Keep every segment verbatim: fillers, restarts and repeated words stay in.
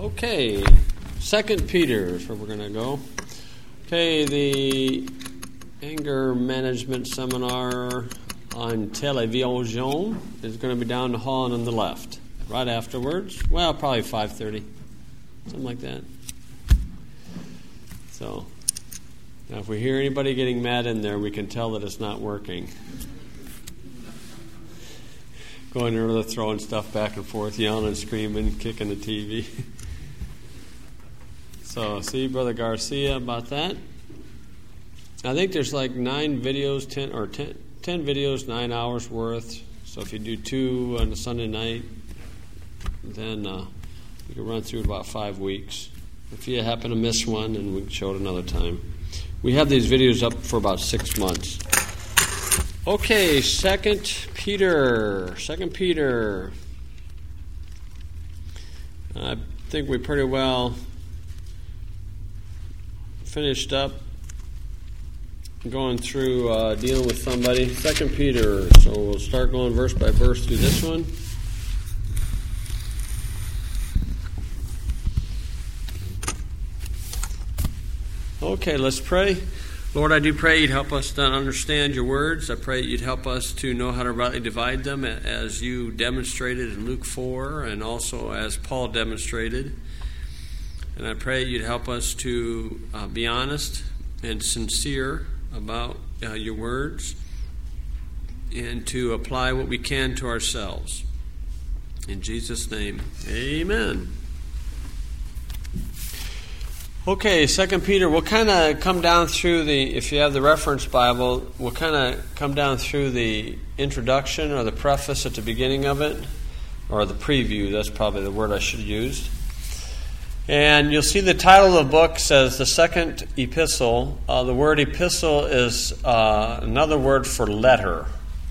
Okay, Second Peter is where we're going to go. Okay, the anger management seminar on television is going to be down the hall and on the left. Right afterwards, well, probably five thirty, something like that. So, now if we hear anybody getting mad in there, we can tell that it's not working. Going there, throwing stuff back and forth, yelling and screaming, kicking the T V. So, see Brother Garcia about that. I think there's like nine videos, ten or ten, ten videos, nine hours worth. So if you do two on a Sunday night, then uh, you can run through about five weeks. If you happen to miss one, then we can show it another time. We have these videos up for about six months. Okay, Second Peter. Second Peter. I think we pretty well finished up going through uh, dealing with somebody. Second Peter. So we'll start going verse by verse through this one. Okay, let's pray. Lord, I do pray you'd help us to understand your words. I pray you'd help us to know how to rightly divide them as you demonstrated in Luke four and also as Paul demonstrated. And I pray you'd help us to uh, be honest and sincere about uh, your words and to apply what we can to ourselves. In Jesus' name, amen. Okay, Second Peter, we'll kind of come down through the, if you have the reference Bible, we'll kind of come down through the introduction or the preface at the beginning of it, or the preview, that's probably the word I should have used. And you'll see the title of the book says the second epistle. Uh, the word epistle is uh, another word for letter.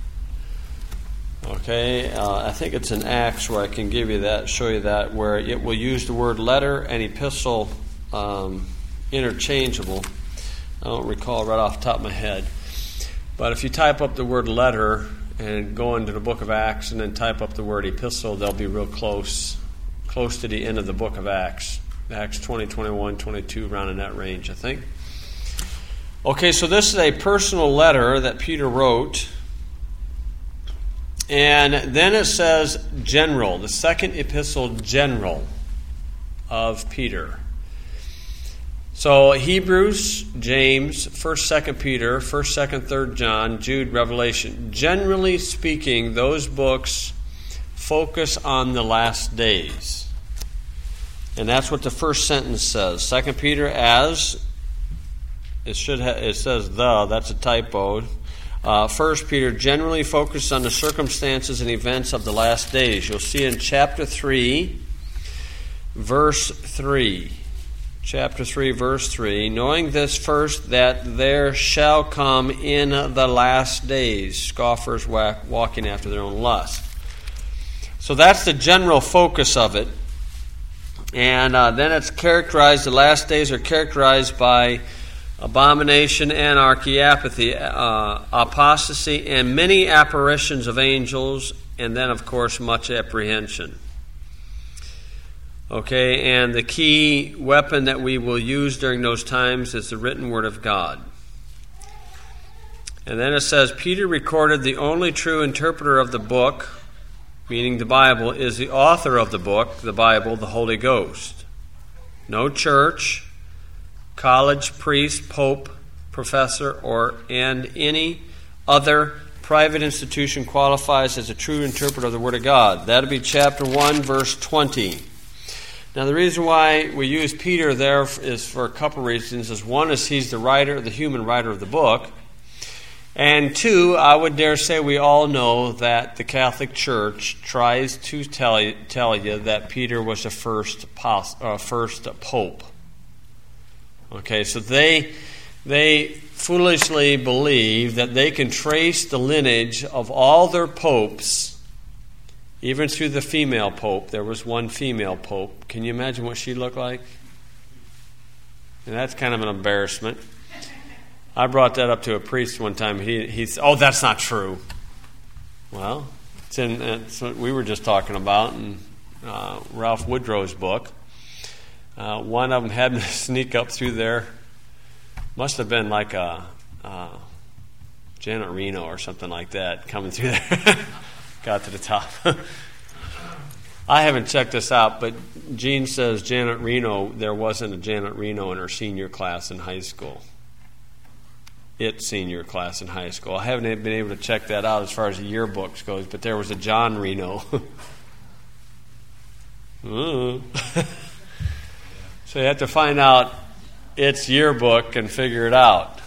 Okay, uh, I think it's in Acts where I can give you that, show you that, where it will use the word letter and epistle um, interchangeable. I don't recall right off the top of my head. But if you type up the word letter and go into the book of Acts and then type up the word epistle, they'll be real close, close to the end of the book of Acts. Acts twenty, twenty-one, twenty-two, around in that range, I think. Okay, so this is a personal letter that Peter wrote. And then it says general, the second epistle general of Peter. So Hebrews, James, first, second Peter, first, second, third John, Jude, Revelation. Generally speaking, those books focus on the last days. And that's what the first sentence says. Second Peter, as it should ha- it says the, that's a typo. Uh, First Peter generally focuses on the circumstances and events of the last days. You'll see in chapter three, verse three. Chapter three, verse three. Knowing this first, that there shall come in the last days scoffers walking after their own lust. So that's the general focus of it. And uh, then it's characterized, the last days are characterized by abomination, anarchy, apathy, uh, apostasy, and many apparitions of angels, and then, of course, much apprehension. Okay, and the key weapon that we will use during those times is the written word of God. And then it says, Peter recorded the only true interpreter of the book, meaning the Bible, is the author of the book, the Bible, the Holy Ghost. No church, college, priest, pope, professor, or and any other private institution qualifies as a true interpreter of the Word of God. That'll be chapter one, verse twenty. Now the reason why we use Peter there is for a couple reasons. Is one is he's the writer, the human writer of the book. And two, I would dare say we all know that the Catholic Church tries to tell you, tell you that Peter was the first, uh, first pope. Okay, so they they foolishly believe that they can trace the lineage of all their popes, even through the female pope. There was one female pope. Can you imagine what she looked like? And that's kind of an embarrassment. I brought that up to a priest one time. He he said, "Oh, that's not true." Well, it's in it's what we were just talking about in uh, Ralph Woodrow's book. Uh, one of them had to sneak up through there. Must have been like a uh, Janet Reno or something like that coming through there. Got to the top. I haven't checked this out, but Jean says Janet Reno, there wasn't a Janet Reno in her senior class in high school. Its senior class in high school. I haven't been able to check that out as far as the yearbooks goes, but there was a John Reno. uh. So you have to find out its yearbook and figure it out.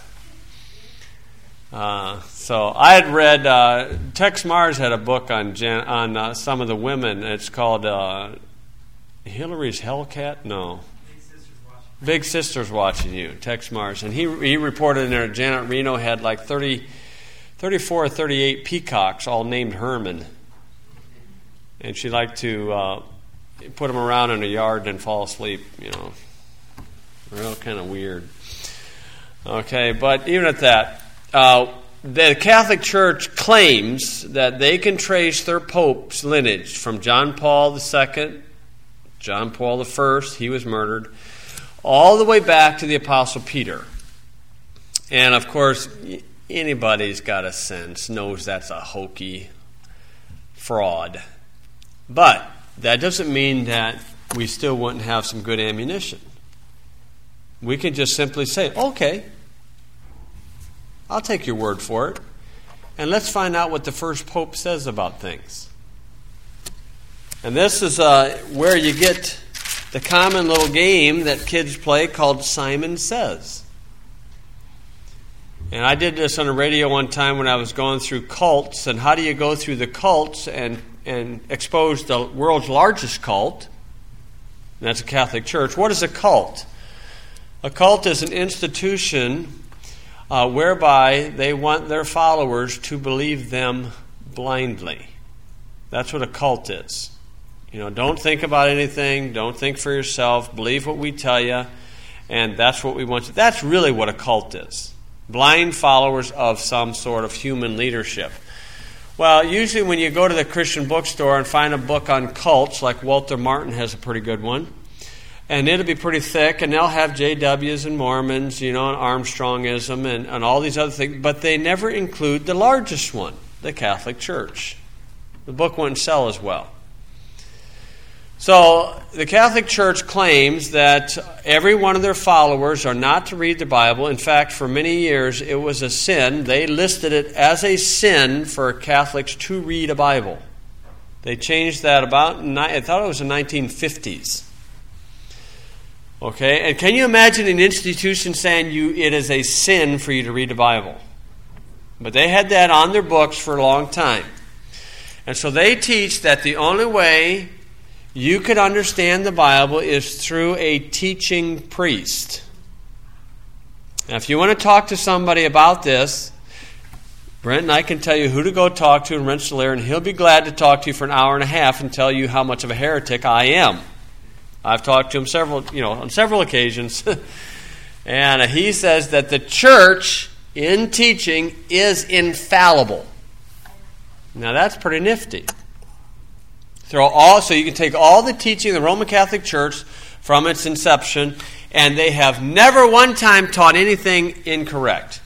Uh, so I had read, uh, Tex Mars had a book on Jan, on uh, some of the women. It's called uh, Hillary's Hellcat? No. Big Sister's Watching, Big Sister's Watching You, Tex Mars. And he he reported in there Janet Reno had like thirty, thirty-four or thirty-eight peacocks, all named Herman. And she liked to uh, put them around in a yard and fall asleep, you know. Real kind of weird. Okay, but even at that, Uh, the Catholic Church claims that they can trace their pope's lineage from John Paul the Second, John Paul the First, he was murdered, all the way back to the Apostle Peter. And of course, anybody's got a sense, knows that's a hokey fraud. But that doesn't mean that we still wouldn't have some good ammunition. We can just simply say, okay, I'll take your word for it. And let's find out what the first pope says about things. And this is uh, where you get the common little game that kids play called Simon Says. And I did this on the radio one time when I was going through cults. And how do you go through the cults and, and expose the world's largest cult? And that's a Catholic Church. What is a cult? A cult is an institution Uh, whereby they want their followers to believe them blindly. That's what a cult is. You know, don't think about anything. Don't think for yourself. Believe what we tell you. And that's what we want to. That's really what a cult is. Blind followers of some sort of human leadership. Well, usually when you go to the Christian bookstore and find a book on cults, like Walter Martin has a pretty good one, and it'll be pretty thick, and they'll have J Ws and Mormons, you know, and Armstrongism and, and all these other things, but they never include the largest one, the Catholic Church. The book wouldn't sell as well. So the Catholic Church claims that every one of their followers are not to read the Bible. In fact, for many years it was a sin. They listed it as a sin for Catholics to read a Bible. They changed that about, I thought it was the nineteen fifties. Okay, and can you imagine an institution saying you it is a sin for you to read the Bible? But they had that on their books for a long time. And so they teach that the only way you could understand the Bible is through a teaching priest. Now, if you want to talk to somebody about this, Brent and I can tell you who to go talk to in Rensselaer, and he'll be glad to talk to you for an hour and a half and tell you how much of a heretic I am. I've talked to him several, you know, on several occasions. And he says that the church in teaching is infallible. Now that's pretty nifty. Throw all, so you can take all the teaching of the Roman Catholic Church from its inception, and they have never one time taught anything incorrect.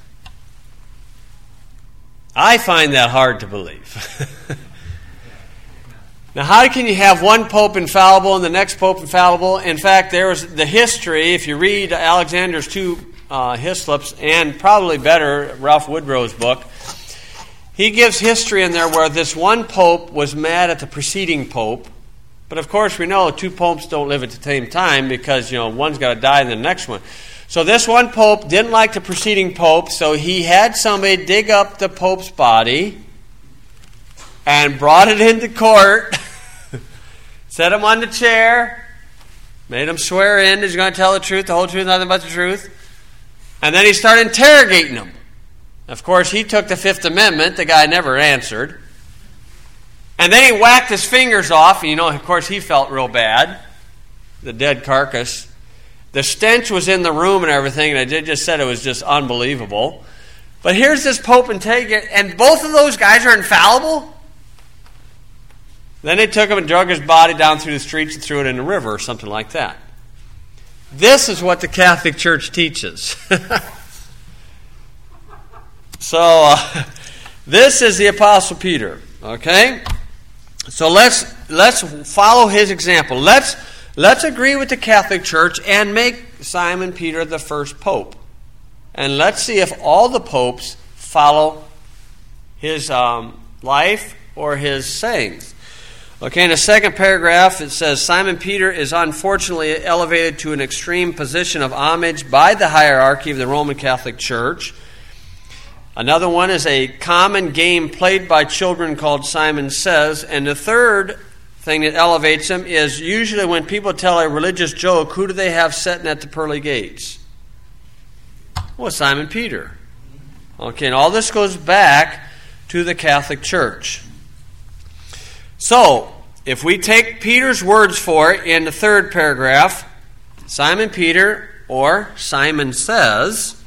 I find that hard to believe. Now, how can you have one pope infallible and the next pope infallible? In fact, there was the history, if you read Alexander's two uh, Hislops, and probably better, Ralph Woodrow's book, he gives history in there where this one pope was mad at the preceding pope. But of course, we know two popes don't live at the same time because, you know, one's got to die and the next one. So this one pope didn't like the preceding pope, so he had somebody dig up the pope's body and brought it into court, set him on the chair, made him swear in that he's going to tell the truth, the whole truth, nothing but the truth. And then he started interrogating him. Of course, he took the Fifth Amendment. The guy never answered. And then he whacked his fingers off. And, you know, of course, he felt real bad. The dead carcass. The stench was in the room and everything. And I just said it was just unbelievable. But here's this Pope interrogating, and both of those guys are infallible? Then they took him and drug his body down through the streets and threw it in the river or something like that. This is what the Catholic Church teaches. So, uh, this is the Apostle Peter, okay? So let's let's follow his example. Let's let's agree with the Catholic Church and make Simon Peter the first pope. And let's see if all the popes follow his um, life or his sayings. Okay, in the second paragraph it says, Simon Peter is unfortunately elevated to an extreme position of homage by the hierarchy of the Roman Catholic Church. Another one is a common game played by children called Simon Says. And the third thing that elevates him is usually when people tell a religious joke, who do they have sitting at the pearly gates? Well, Simon Peter. Okay, and all this goes back to the Catholic Church. So, if we take Peter's words for it in the third paragraph, Simon Peter, or Simon Says,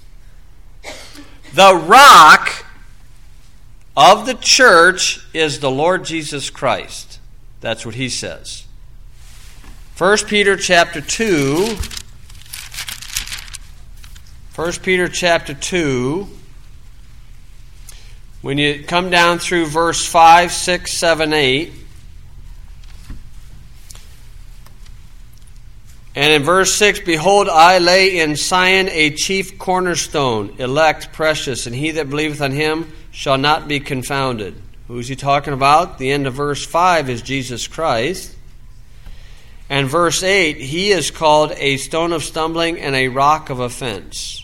the rock of the church is the Lord Jesus Christ. That's what he says. First Peter chapter two. First Peter chapter two. When you come down through verse five, six, seven, eight. And in verse six, behold, I lay in Sion a chief cornerstone, elect, precious, and he that believeth on him shall not be confounded. Who's he talking about? The end of verse five is Jesus Christ. And verse eight, he is called a stone of stumbling and a rock of offense.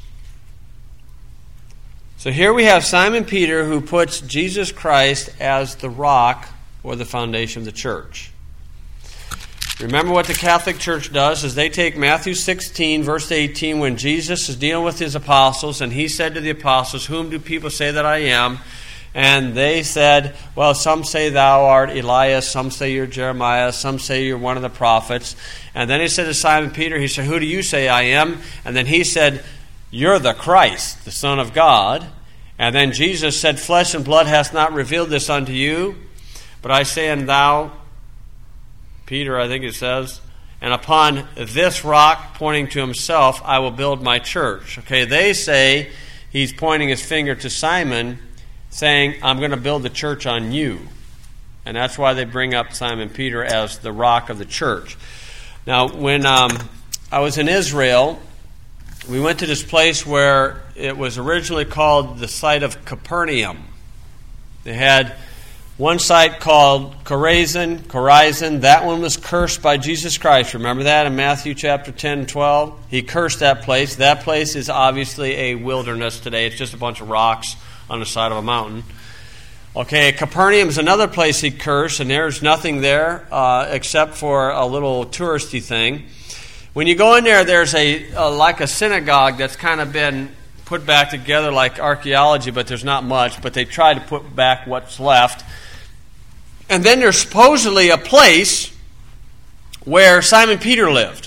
So here we have Simon Peter who puts Jesus Christ as the rock or the foundation of the church. Remember what the Catholic Church does is they take Matthew sixteen, verse eighteen, when Jesus is dealing with his apostles, and he said to the apostles, whom do people say that I am? And they said, well, some say thou art Elias, some say you're Jeremiah, some say you're one of the prophets. And then he said to Simon Peter, he said, who do you say I am? And then he said, you're the Christ, the Son of God. And then Jesus said, flesh and blood hath not revealed this unto you, but I say unto thou, Peter, I think it says, and upon this rock, pointing to himself, I will build my church. Okay, they say he's pointing his finger to Simon, saying, I'm going to build the church on you. And that's why they bring up Simon Peter as the rock of the church. Now, when um, I was in Israel, we went to this place where it was originally called the site of Capernaum. They had one site called Chorazin, Chorazin. That one was cursed by Jesus Christ. Remember that in Matthew chapter ten and twelve? He cursed that place. That place is obviously a wilderness today. It's just a bunch of rocks on the side of a mountain. Okay, Capernaum is another place he cursed, and there's nothing there uh, except for a little touristy thing. When you go in there, there's a, a like a synagogue that's kind of been put back together like archaeology, but there's not much. But they tried to put back what's left. And then there's supposedly a place where Simon Peter lived.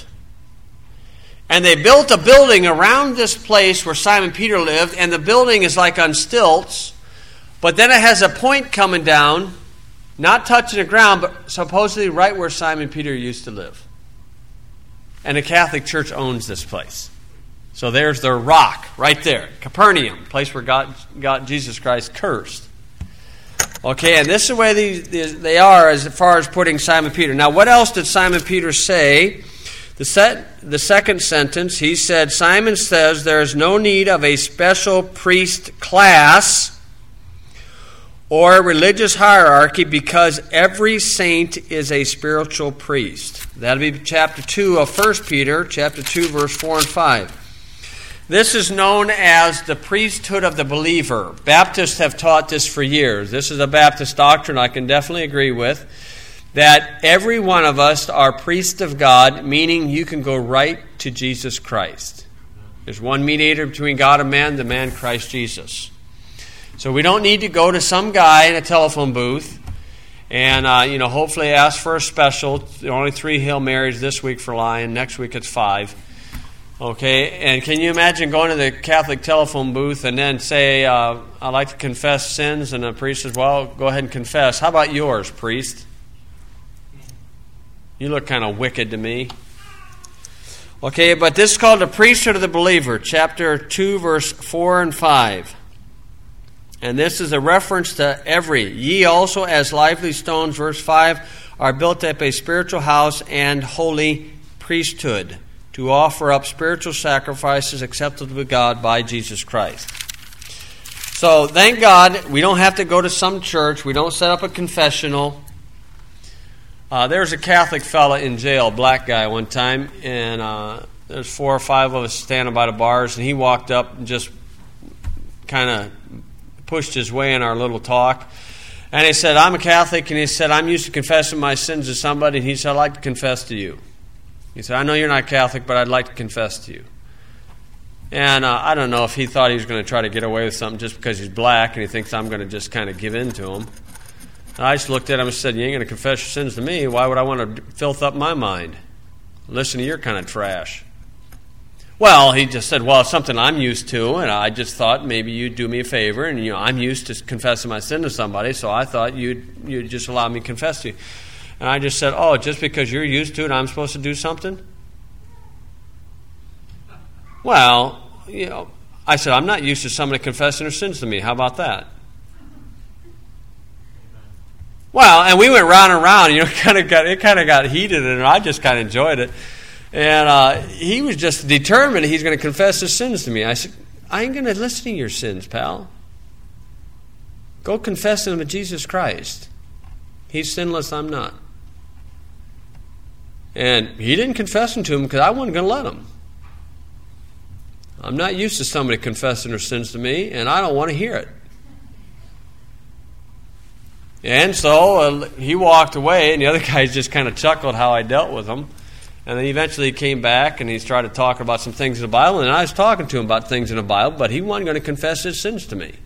And they built a building around this place where Simon Peter lived, and the building is like on stilts, but then it has a point coming down, not touching the ground, but supposedly right where Simon Peter used to live. And the Catholic Church owns this place. So there's their rock right there, Capernaum, place where God, God Jesus Christ cursed. Okay, and this is the way they, they are as far as putting Simon Peter. Now, what else did Simon Peter say? The, set, the second sentence, he said, Simon says there is no need of a special priest class or religious hierarchy because every saint is a spiritual priest. That'll be chapter two of First Peter, chapter two, verse four and five. This is known as the priesthood of the believer. Baptists have taught this for years. This is a Baptist doctrine I can definitely agree with, that every one of us are priests of God, meaning you can go right to Jesus Christ. There's one mediator between God and man, the man Christ Jesus. So we don't need to go to some guy in a telephone booth and, uh, you know, hopefully ask for a special. There are only three Hail Marys this week for Lion. Next week it's five. Okay, and can you imagine going to the Catholic telephone booth and then say, uh, I'd like to confess sins, and the priest says, well, go ahead and confess. How about yours, priest? You look kind of wicked to me. Okay, but this is called the priesthood of the believer, chapter two, verse four and five. And this is a reference to every. Ye also, as lively stones, verse five, are built up a spiritual house and holy priesthood, to offer up spiritual sacrifices acceptable to God by Jesus Christ. So, thank God, we don't have to go to some church. We don't set up a confessional. Uh, there was a Catholic fella in jail, black guy, one time, and uh, there's four or five of us standing by the bars, and he walked up and just kind of pushed his way in our little talk. And he said, I'm a Catholic, and he said, I'm used to confessing my sins to somebody, and he said, I'd like to confess to you. He said, I know you're not Catholic, but I'd like to confess to you. And uh, I don't know if he thought he was going to try to get away with something just because he's black, and he thinks I'm going to just kind of give in to him. And I just looked at him and said, you ain't going to confess your sins to me. Why would I want to filth up my mind? Listen to your kind of trash. Well, he just said, well, it's something I'm used to, and I just thought maybe you'd do me a favor, and you know, I'm used to confessing my sin to somebody, so I thought you'd you'd just allow me to confess to you. And I just said, oh, just because you're used to it, I'm supposed to do something? Well, you know, I said, I'm not used to somebody confessing their sins to me. How about that? Well, and we went round and round. You know, kind of got it kind of got heated, and I just kind of enjoyed it. And uh, he was just determined he's going to confess his sins to me. I said, I ain't going to listen to your sins, pal. Go confess them to Jesus Christ. He's sinless, I'm not. And he didn't confess them to him because I wasn't going to let him. I'm not used to somebody confessing their sins to me, and I don't want to hear it. And so uh, he walked away, and the other guys just kind of chuckled how I dealt with him. And then eventually he came back, and he started talking about some things in the Bible, and I was talking to him about things in the Bible, but he wasn't going to confess his sins to me.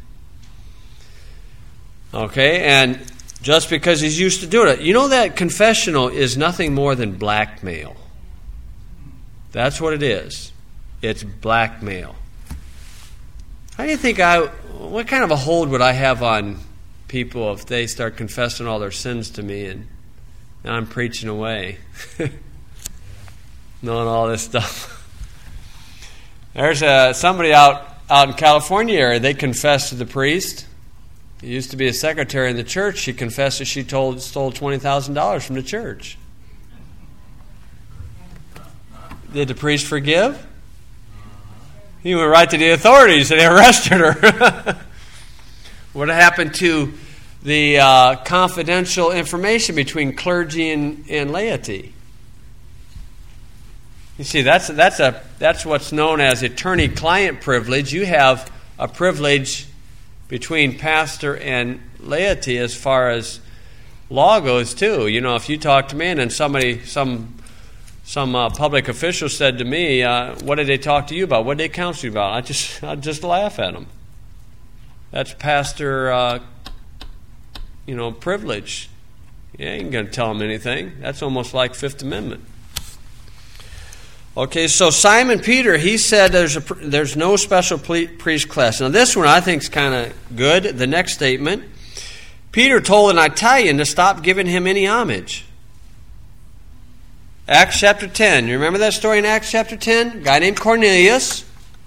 Okay, and just because he's used to doing it. You know that confessional is nothing more than blackmail. That's what it is. It's blackmail. How do you think I, what kind of a hold would I have on people if they start confessing all their sins to me and, and I'm preaching away? Knowing all this stuff. There's a, somebody out, out in California area, they confessed to the priest. He used to be a secretary in the church. She confessed that she told, stole twenty thousand dollars from the church. Did the priest forgive? He went right to the authorities and they arrested her. What happened to the uh, confidential information between clergy and, and laity? You see, that's that's a that's what's known as attorney-client privilege. You have a privilege between pastor and laity as far as law goes too. You know, if you talk to me and then somebody, some some uh, public official said to me, uh, "What did they talk to you about? What did they counsel you about?" I just I just laugh at them. That's pastor, uh, you know, privilege. You ain't going to tell them anything. That's almost like Fifth Amendment. Okay, so Simon Peter, he said there's a, there's no special priest class. Now this one I think is kind of good. The next statement, Peter told an Italian to stop giving him any homage. Acts chapter ten. You remember that story in Acts chapter ten? A guy named Cornelius.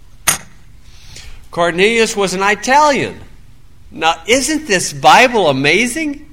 Cornelius was an Italian. Now, isn't this Bible amazing?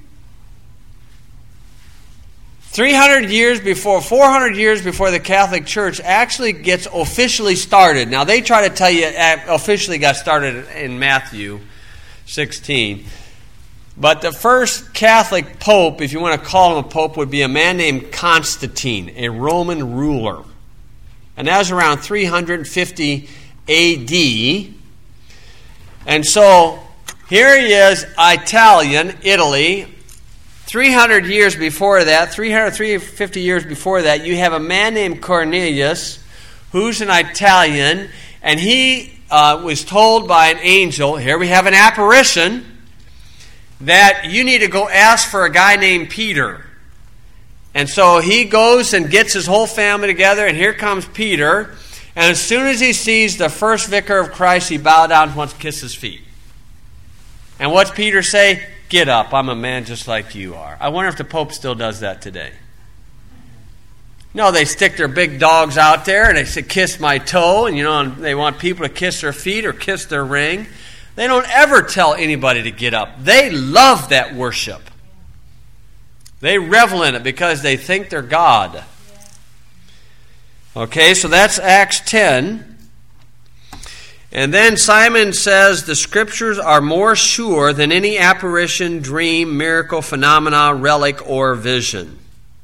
three hundred years before, four hundred years before the Catholic Church actually gets officially started. Now, they try to tell you it officially got started in Matthew sixteen. But the first Catholic pope, if you want to call him a pope, would be a man named Constantine, a Roman ruler. And that was around three hundred fifty A D. And so, here he is, Italian, Italy. three hundred years before that, three hundred, three hundred fifty years before that, you have a man named Cornelius, who's an Italian, and he uh, was told by an angel, here we have an apparition, that you need to go ask for a guy named Peter. And so he goes and gets his whole family together, and here comes Peter. And as soon as he sees the first vicar of Christ, he bows down and wants to kiss his feet. And what's Peter say? Get up, I'm a man just like you are. I wonder if the Pope still does that today. No, they stick their big dogs out there and they say, kiss my toe, and you know, and they want people to kiss their feet or kiss their ring. They don't ever tell anybody to get up. They love that worship. They revel in it because they think they're God. Okay, so that's Acts ten. And then Simon says the Scriptures are more sure than any apparition, dream, miracle, phenomena, relic, or vision.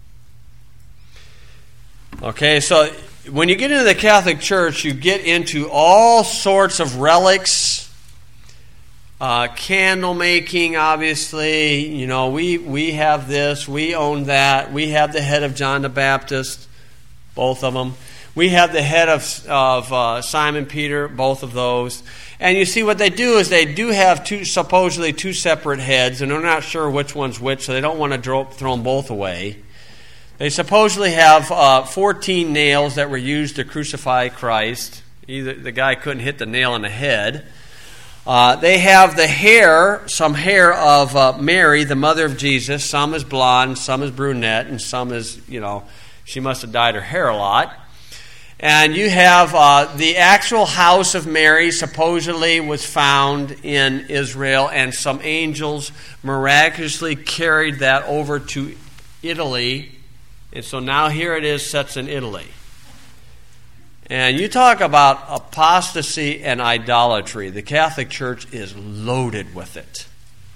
Okay, so when you get into the Catholic Church, you get into all sorts of relics, uh, candle making, obviously. You know, we, we have this, we own that. We have the head of John the Baptist, both of them. We have the head of, of uh, Simon Peter, both of those. And you see what they do is they do have two, supposedly two separate heads, and they're not sure which one's which, so they don't want to throw, throw them both away. They supposedly have uh, fourteen nails that were used to crucify Christ. Either the guy couldn't hit the nail on the head. Uh, they have the hair, some hair of uh, Mary, the mother of Jesus. Some is blonde, some is brunette, and some is, you know, she must have dyed her hair a lot. And you have uh, the actual house of Mary supposedly was found in Israel, and some angels miraculously carried that over to Italy. And so now here it is, sets in Italy. And you talk about apostasy and idolatry. The Catholic Church is loaded with it.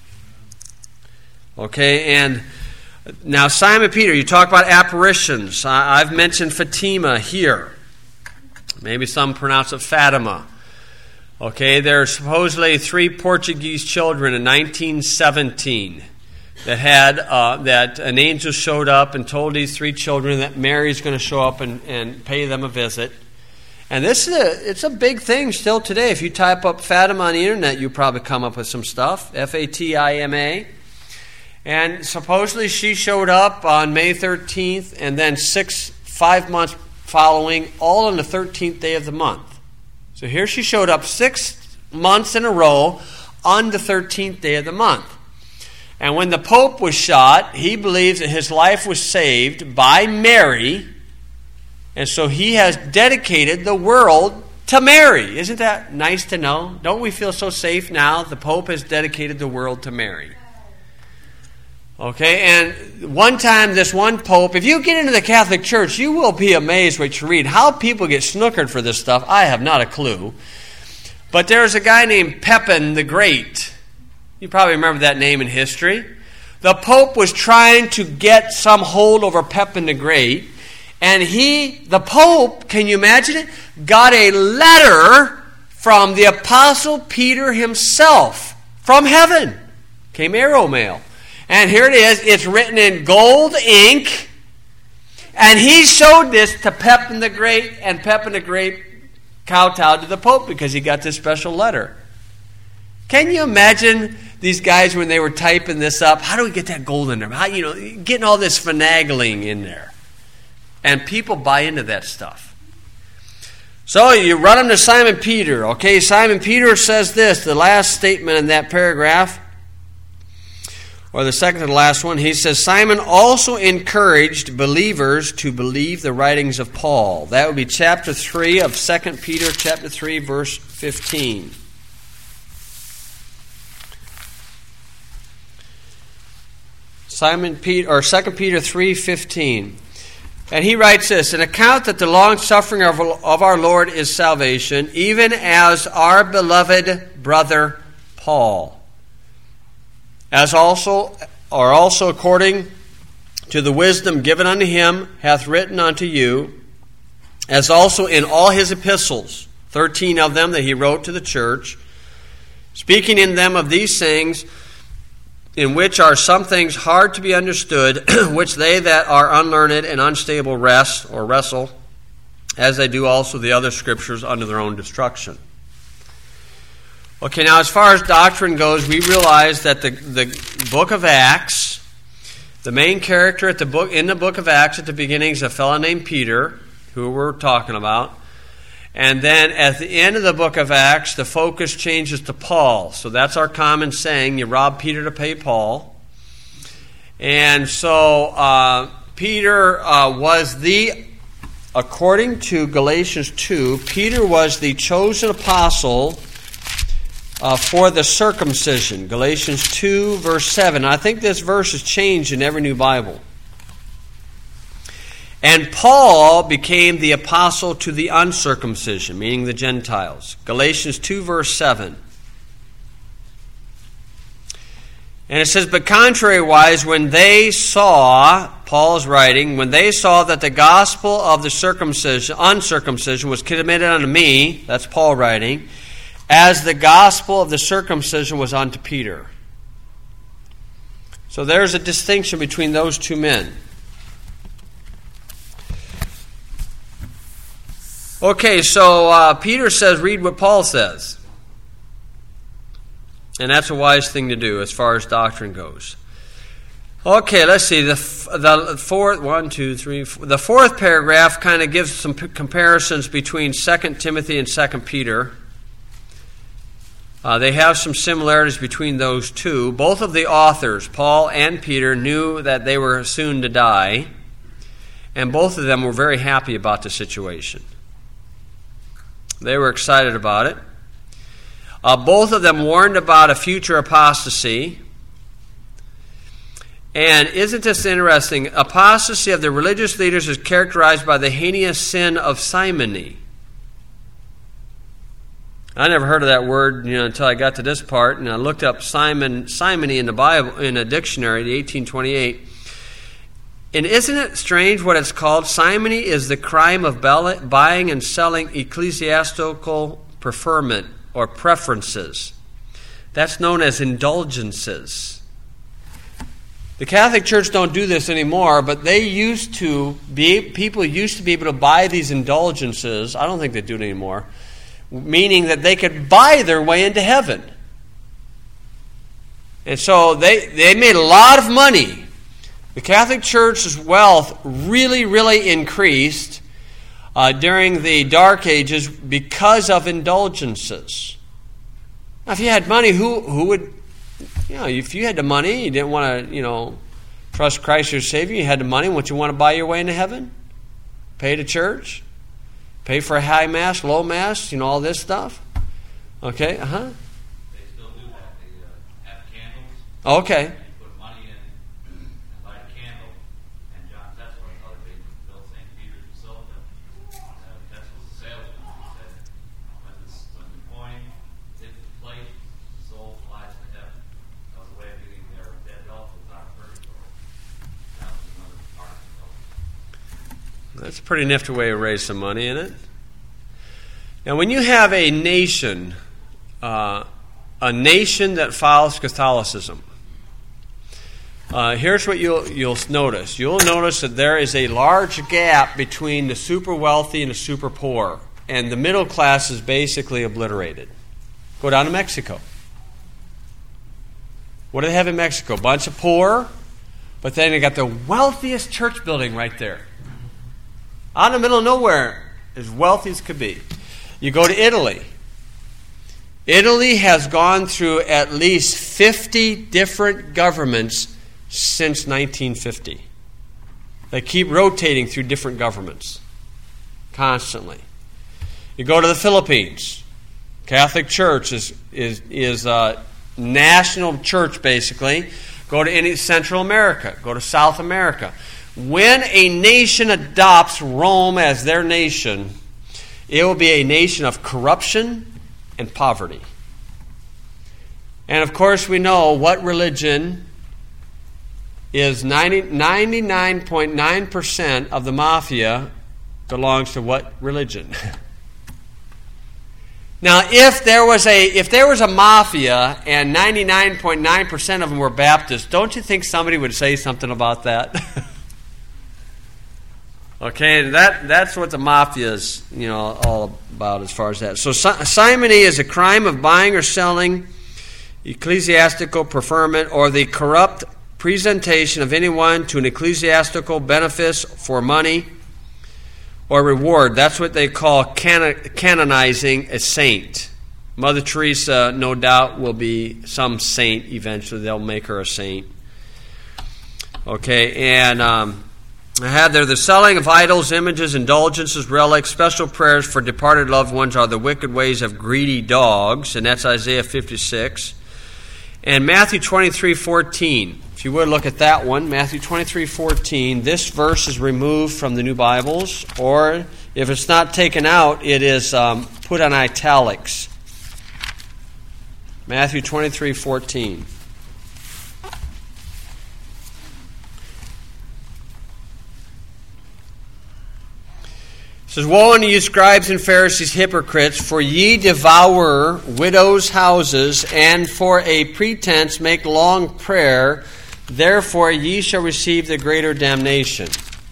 Okay, and now Simon Peter, you talk about apparitions. I've mentioned Fatima here. Maybe some pronounce it Fatima. Okay, there are supposedly three Portuguese children in nineteen seventeen that had uh, that an angel showed up and told these three children that Mary's going to show up and, and pay them a visit. And this is a, it's a big thing still today. If you type up Fatima on the internet, you probably come up with some stuff. F A T I M A. And supposedly she showed up on May thirteenth, and then six, five months following, all on the thirteenth day of the month. So here she showed up six months in a row on the thirteenth day of the month. And when the Pope was shot, he believes that his life was saved by Mary, and so he has dedicated the world to Mary. Isn't that nice to know? Don't we feel so safe now? The Pope has dedicated the world to Mary. Okay, and one time this one Pope, if you get into the Catholic Church, you will be amazed what you read. How people get snookered for this stuff, I have not a clue. But there's a guy named Pepin the Great. You probably remember that name in history. The Pope was trying to get some hold over Pepin the Great, and he, the Pope, can you imagine it, got a letter from the Apostle Peter himself from heaven. Came arrow mail. And here it is. It's written in gold ink. And he showed this to Pepin the Great, and Pepin the Great kowtowed to the Pope because he got this special letter. Can you imagine these guys when they were typing this up? How do we get that gold in there? How, you know, getting all this finagling in there. And people buy into that stuff. So you run them to Simon Peter. Okay, Simon Peter says this, the last statement in that paragraph, or the second to the last one, he says, Simon also encouraged believers to believe the writings of Paul. That would be chapter three of Second Peter, chapter three, verse fifteen. Simon Peter, or Second Peter three fifteen. And he writes this, an account that the long suffering of, of our Lord is salvation, even as our beloved brother Paul, as also, or also according to the wisdom given unto him, hath written unto you, as also in all his epistles, thirteen of them that he wrote to the church, speaking in them of these things, in which are some things hard to be understood, which they that are unlearned and unstable wrest or wrestle, as they do also the other scriptures unto their own destruction. Okay, now as far as doctrine goes, we realize that the, the book of Acts, the main character at the book in the book of Acts at the beginning is a fellow named Peter, who we're talking about. And then at the end of the book of Acts, the focus changes to Paul. So that's our common saying, you rob Peter to pay Paul. And so uh, Peter uh, was the, according to Galatians two, Peter was the chosen apostle uh, for the circumcision. Galatians two, verse seven. I think this verse is changed in every new Bible. And Paul became the apostle to the uncircumcision, meaning the Gentiles. Galatians two, verse seven. And it says, but contrariwise, when they saw, Paul is writing, when they saw that the gospel of the circumcision, uncircumcision was committed unto me, that's Paul writing, as the gospel of the circumcision was unto Peter. So there's a distinction between those two men. Okay, so uh, Peter says, read what Paul says. And that's a wise thing to do as far as doctrine goes. Okay, let's see. The the fourth one, two, three. Four, the fourth paragraph kind of gives some p- comparisons between Second Timothy and Second Peter. Uh, they have some similarities between those two. Both of the authors, Paul and Peter, knew that they were soon to die, and both of them were very happy about the situation. They were excited about it. Uh, both of them warned about a future apostasy. And isn't this interesting? Apostasy of the religious leaders is characterized by the heinous sin of simony. I never heard of that word, you know, until I got to this part, and I looked up Simon, simony in the Bible in a dictionary, the eighteen twenty-eight. And isn't it strange what it's called? Simony is the crime of buying and selling ecclesiastical preferment or preferences. That's known as indulgences. The Catholic Church don't do this anymore, but they used to be, people used to be able to buy these indulgences. I don't think they do it anymore. Meaning that they could buy their way into heaven. And so they, they made a lot of money. The Catholic Church's wealth really, really increased uh, during the Dark Ages because of indulgences. Now, if you had money, who who would, you know, if you had the money, you didn't want to, you know, trust Christ as your Savior, you had the money, would you want to buy your way into heaven? Pay to church? Pay for a high mass, low mass, you know, all this stuff? Okay, uh-huh. They still do that. They uh, have candles. Okay. That's a pretty nifty way to raise some money, isn't it? Now, when you have a nation, uh, a nation that follows Catholicism, uh, here's what you'll you'll notice. You'll notice that there is a large gap between the super wealthy and the super poor, and the middle class is basically obliterated. Go down to Mexico. What do they have in Mexico? A bunch of poor, but then they got the wealthiest church building right there. Out in the middle of nowhere, as wealthy as could be. You go to Italy. Italy has gone through at least fifty different governments since nineteen fifty. They keep rotating through different governments constantly. You go to the Philippines. Catholic Church is is is a national church basically. Go to any Central America. Go to South America. When a nation adopts Rome as their nation, it will be a nation of corruption and poverty. And of course, we know what religion is ninety, ninety-nine point nine percent of the mafia belongs to what religion? Now, if there was a if there was a mafia and ninety-nine point nine percent of them were Baptists, don't you think somebody would say something about that? Okay, that that's what the mafia is, you know, all about as far as that. So simony is a crime of buying or selling ecclesiastical preferment or the corrupt presentation of anyone to an ecclesiastical benefice for money or reward. That's what they call canon- canonizing a saint. Mother Teresa, no doubt, will be some saint eventually. They'll make her a saint. Okay, and um, I had there the selling of idols, images, indulgences, relics, special prayers for departed loved ones are the wicked ways of greedy dogs, and that's Isaiah fifty-six. And Matthew twenty-three fourteen. If you would look at that one, Matthew twenty-three fourteen. This verse is removed from the New Bibles, or if it's not taken out, it is um, put on italics. Matthew twenty-three fourteen. It says, "Woe unto you, scribes and Pharisees, hypocrites, for ye devour widows' houses, and for a pretense make long prayer. Therefore ye shall receive the greater damnation."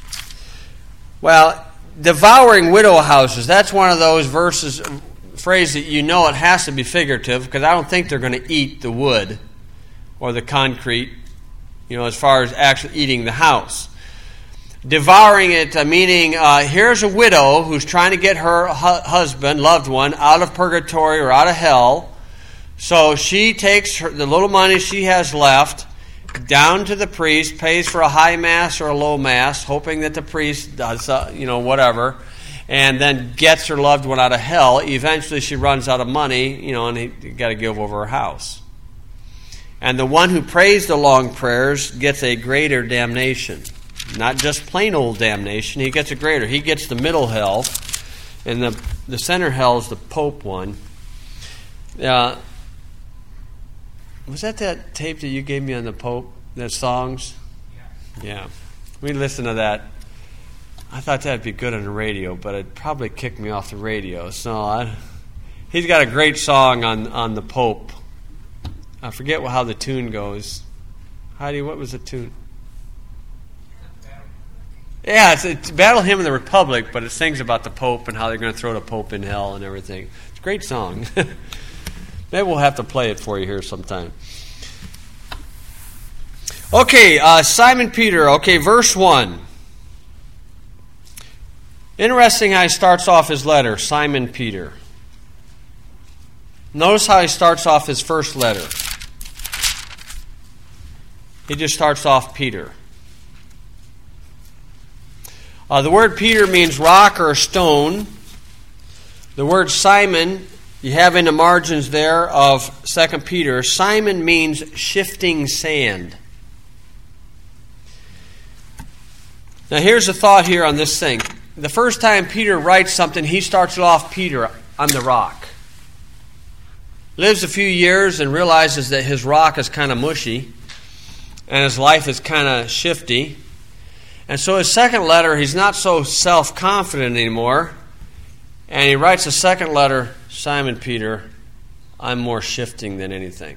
Well, devouring widow houses, that's one of those verses, phrase that you know it has to be figurative, because I don't think they're going to eat the wood or the concrete, you know, as far as actually eating the house. Devouring it, uh, meaning uh, here's a widow who's trying to get her hu- husband, loved one, out of purgatory or out of hell. So she takes her, the little money she has left down to the priest, pays for a high mass or a low mass, hoping that the priest does, uh, you know, whatever, and then gets her loved one out of hell. Eventually she runs out of money, you know, and he got to give over her house. And the one who prays the long prayers gets a greater damnation. Not just plain old damnation, he gets a greater. He gets the middle hell, and the, the center hell is the Pope one. Uh, was that that tape that you gave me on the Pope, the songs? Yeah. Yeah. We listened to that. I thought that'd be good on the radio, but it'd probably kick me off the radio. So I, he's got a great song on, on the Pope. I forget how the tune goes. Heidi, what was the tune? Yeah, it's, it's Battle Hymn of the Republic, but it sings about the Pope and how they're going to throw the Pope in hell and everything. It's a great song. Maybe we'll have to play it for you here sometime. Okay, uh, Simon Peter. Okay, verse one. Interesting how he starts off his letter, Simon Peter. Notice how he starts off his first letter. He just starts off Peter. Uh, the word Peter means rock or stone. The word Simon, you have in the margins there of Second Peter, Simon means shifting sand. Now here's a thought here on this thing. The first time Peter writes something, he starts it off, Peter, I'm the rock. Lives a few years and realizes that his rock is kind of mushy and his life is kind of shifty. And so his second letter, he's not so self-confident anymore. And he writes a second letter, Simon Peter, I'm more shifting than anything.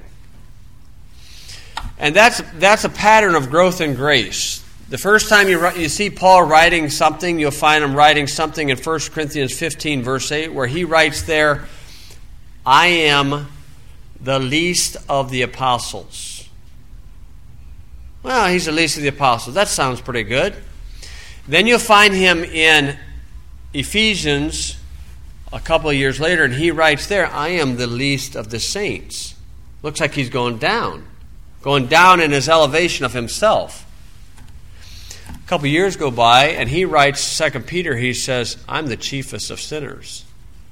And that's that's a pattern of growth and grace. The first time you you see Paul writing something, you'll find him writing something in First Corinthians fifteen, verse eight, where he writes there, I am the least of the apostles. Well, he's the least of the apostles. That sounds pretty good. Then you'll find him in Ephesians a couple of years later, and he writes there, I am the least of the saints. Looks like he's going down. Going down in his elevation of himself. A couple of years go by, and he writes Second Peter, he says, I'm the chiefest of sinners.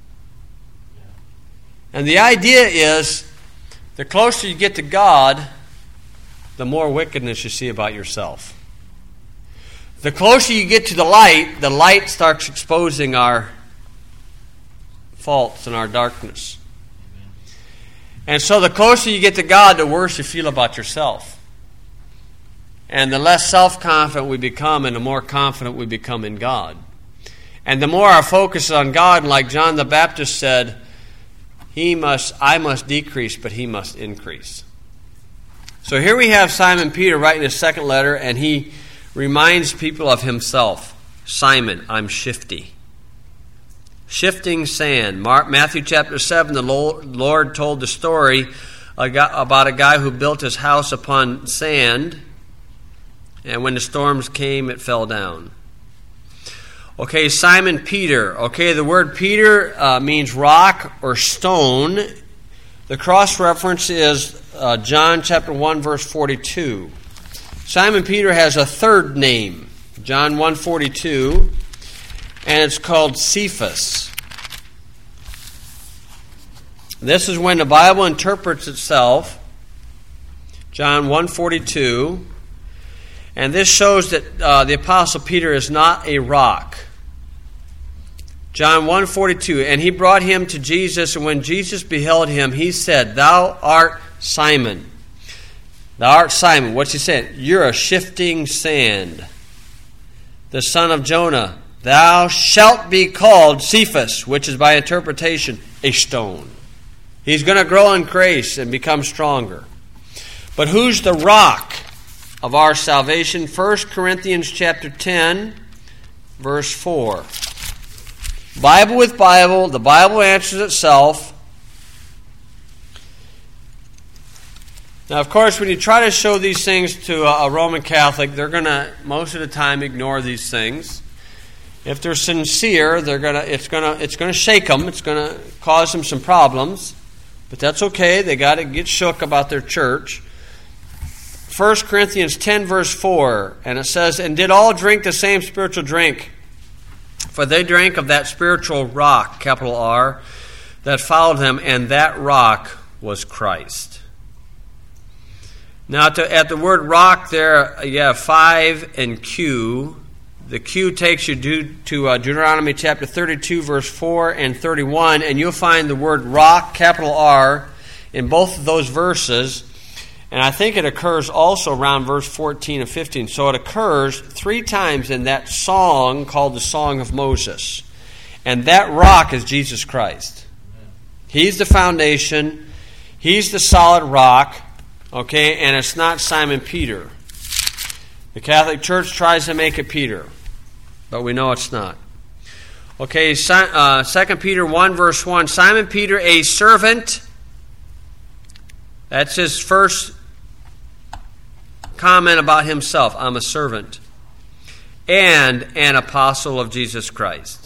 And the idea is, the closer you get to God, the more wickedness you see about yourself. The closer you get to the light, the light starts exposing our faults and our darkness. And so the closer you get to God, the worse you feel about yourself. And the less self-confident we become, and the more confident we become in God. And the more our focus is on God, like John the Baptist said, He must, I must decrease, but he must increase. So here we have Simon Peter writing his second letter, and he reminds people of himself. Simon, I'm shifty. Shifting sand. Mark, Matthew chapter seven, the Lord told the story about a guy who built his house upon sand, and when the storms came, it fell down. Okay, Simon Peter. Okay, the word Peter uh, means rock or stone. The cross-reference is uh, John chapter one, verse forty-two. Simon Peter has a third name. John one forty-two, and it's called Cephas. This is when the Bible interprets itself. John one forty-two. And this shows that uh, the Apostle Peter is not a rock. John one forty-two. And he brought him to Jesus, and when Jesus beheld him, he said, Thou art Simon. Thou art Simon. What's he saying? You're a shifting sand. The son of Jonah. Thou shalt be called Cephas, which is by interpretation a stone. He's going to grow in grace and become stronger. But who's the rock of our salvation? First Corinthians chapter ten, verse four. Bible with Bible, the Bible answers itself. Now, of course, when you try to show these things to a Roman Catholic, they're going to, most of the time, ignore these things. If they're sincere, they're going to, it's going to, it's going to shake them. It's going to cause them some problems. But that's okay. They got to get shook about their church. First Corinthians ten, verse four, and it says, And did all drink the same spiritual drink? For they drank of that spiritual rock, capital R, that followed them, and that rock was Christ. Now, to, at the word rock there, you have five and Q. The Q takes you to, to uh, Deuteronomy chapter thirty-two, verse four and thirty-one, and you'll find the word rock, capital R, in both of those verses. And I think it occurs also around verse fourteen and fifteen. So it occurs three times in that song called the Song of Moses. And that rock is Jesus Christ. He's the foundation. He's the solid rock. Okay, and it's not Simon Peter. The Catholic Church tries to make it Peter, but we know it's not. Okay, uh, Second Peter one, verse one. Simon Peter, a servant. That's his first comment about himself. I'm a servant. And an apostle of Jesus Christ.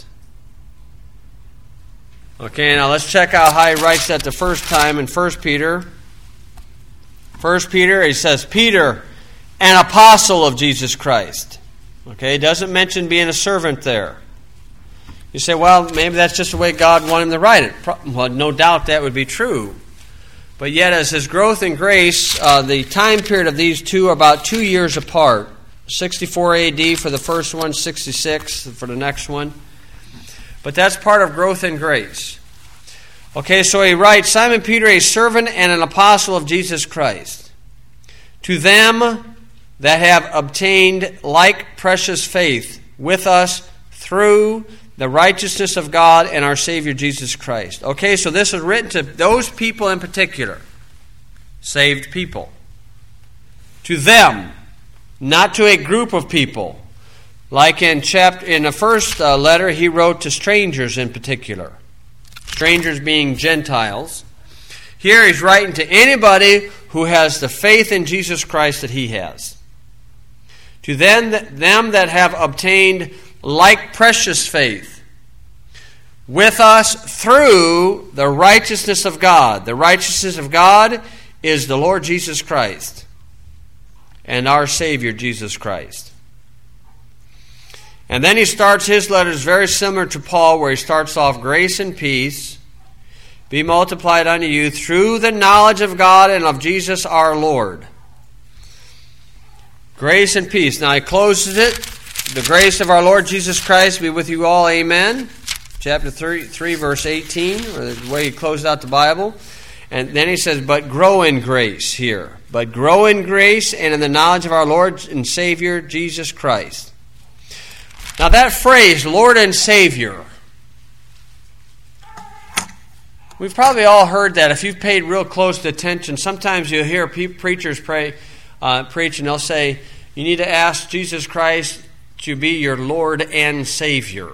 Okay, now let's check out how he writes that the first time in First Peter. First Peter, he says, Peter, an apostle of Jesus Christ. Okay, he doesn't mention being a servant there. You say, well, maybe that's just the way God wanted him to write it. Well, no doubt that would be true. But yet, as his growth in grace, uh, the time period of these two are about two years apart. sixty-four A D for the first one, sixty-six for the next one. But that's part of growth in grace. Okay, so he writes, Simon Peter, a servant and an apostle of Jesus Christ, to them that have obtained like precious faith with us through the righteousness of God and our Savior Jesus Christ. Okay, so this is written to those people in particular, saved people. To them, not to a group of people. Like in chapter in the first uh, letter, he wrote to strangers in particular. Strangers being Gentiles. Here he's writing to anybody who has the faith in Jesus Christ that he has. To them, them that have obtained like precious faith with us through the righteousness of God. The righteousness of God is the Lord Jesus Christ and our Savior Jesus Christ. And then he starts his letters very similar to Paul, where he starts off, grace and peace be multiplied unto you through the knowledge of God and of Jesus our Lord. Grace and peace. Now he closes it. The grace of our Lord Jesus Christ be with you all. Amen. Chapter three, three verse eighteen, or the way he closed out the Bible. And then he says, but grow in grace here. But grow in grace and in the knowledge of our Lord and Savior Jesus Christ. Now that phrase, Lord and Savior, we've probably all heard that. If you've paid real close attention, sometimes you'll hear pe- preachers pray, uh, preach, and they'll say, you need to ask Jesus Christ to be your Lord and Savior.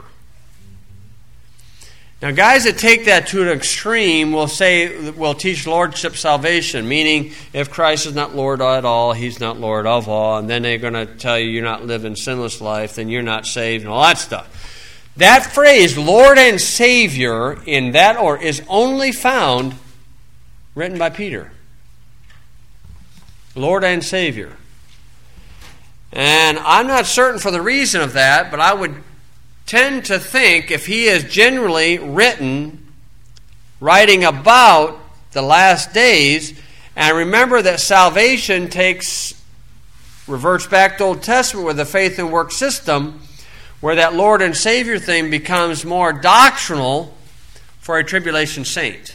Now, guys that take that to an extreme will say, will teach lordship salvation, meaning if Christ is not Lord at all, he's not Lord of all, and then they're going to tell you you're not living sinless life, then you're not saved, and all that stuff. That phrase, Lord and Savior, in that order, is only found written by Peter. Lord and Savior. And I'm not certain for the reason of that, but I would tend to think if he is generally written, writing about the last days, and remember that salvation takes, reverts back to Old Testament with the faith and work system, where that Lord and Savior thing becomes more doctrinal for a tribulation saint.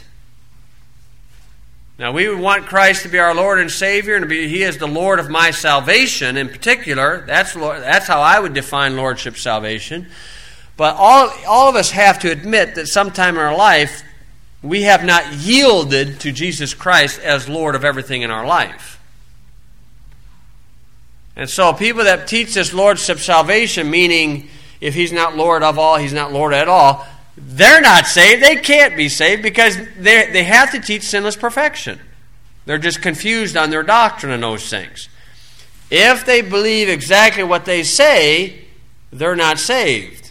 Now, we would want Christ to be our Lord and Savior, and to be, He is the Lord of my salvation in particular. That's, that's how I would define Lordship salvation. But all, all of us have to admit that sometime in our life, we have not yielded to Jesus Christ as Lord of everything in our life. And so people that teach this Lordship salvation, meaning if He's not Lord of all, He's not Lord at all, they're not saved. They can't be saved because they they have to teach sinless perfection. They're just confused on their doctrine and those things. If they believe exactly what they say, they're not saved.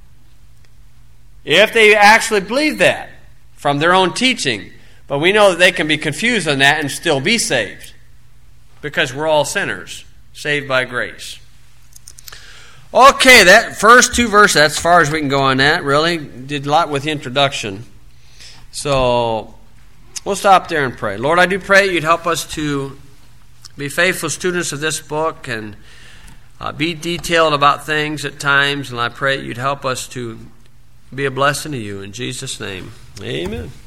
If they actually believe that from their own teaching, but we know that they can be confused on that and still be saved because we're all sinners, saved by grace. Okay, that first two verses, that's as far as we can go on that, really. Did a lot with the introduction. So, we'll stop there and pray. Lord, I do pray you'd help us to be faithful students of this book and uh, be detailed about things at times, and I pray you'd help us to be a blessing to you. In Jesus' name, amen.